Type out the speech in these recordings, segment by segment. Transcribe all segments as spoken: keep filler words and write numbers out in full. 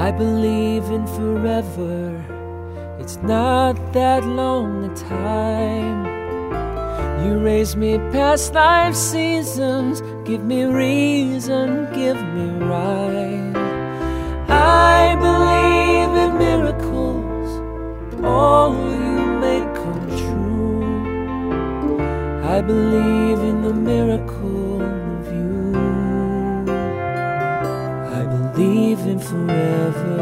I believe in forever. It's not that long a time. You raise me past life's seasons. Give me reason, give me right. I believe in miracles. All you make come true. I believe in the miracle of you. I believe in forever.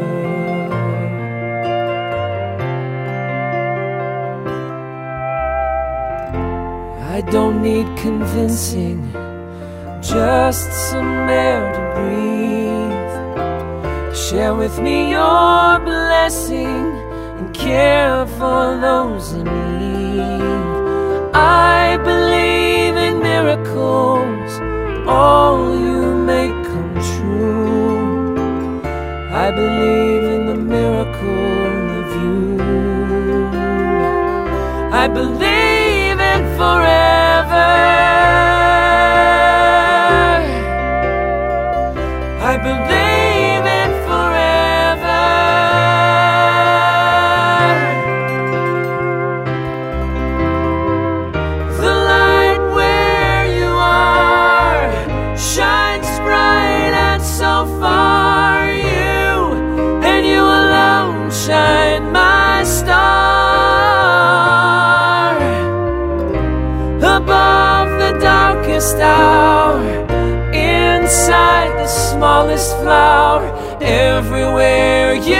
I don't need convincing, just some air to breathe. Share with me your blessing and care for those in need. I believe in miracles, all you make come true. I believe in the miracle of you. I believe in forever. I believe in forever. The light where you are shines bright and so far. You and you alone shine my star. Above the darkest hour, inside the smallest flower, everywhere you